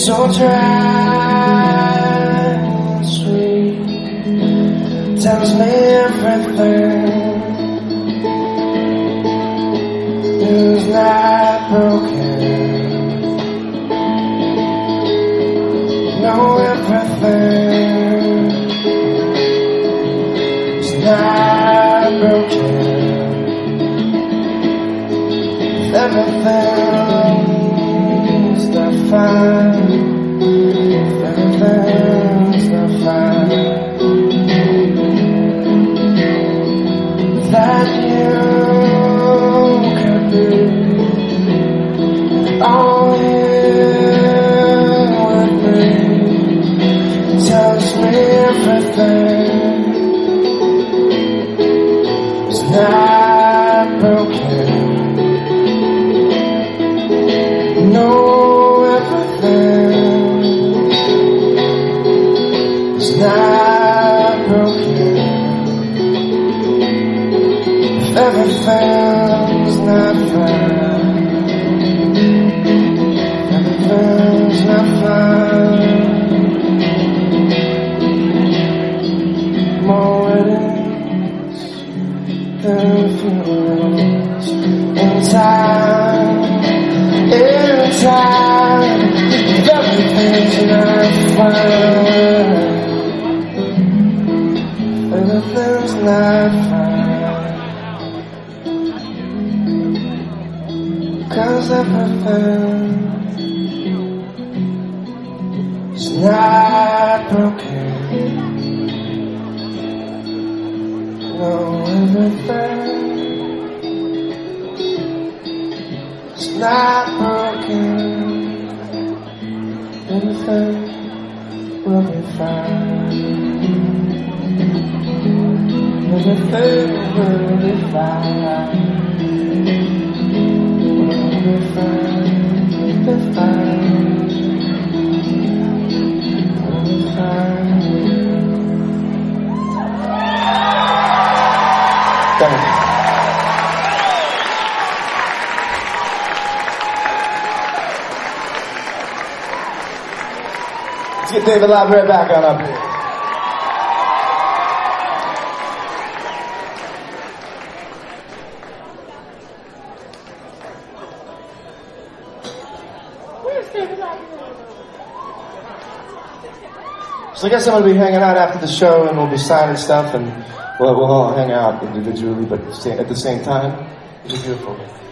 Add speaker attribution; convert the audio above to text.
Speaker 1: so dry and sweet, tells me everything is not broken. Know everything is not broken. Everything's not fine. Everything's not fine. That you can be all here with me tells me everything is not broken. Know everything is not broken. Everything's not fine. Everything's not fine. More weddings than funerals in time. In time, everything's not fine. Everything's not fine. 'Cause everything is not broken. No, everything is not broken. Everything will be fine. Everything will be fine. Will be fine. Will be fine. Will be fine. Thank you. Let's get David Labret back on up here.
Speaker 2: Where's David Labret?
Speaker 1: So I guess I'm going to be hanging out after the show, and we'll be signing stuff, and we'll all hang out individually, but at the same time. It's beautiful.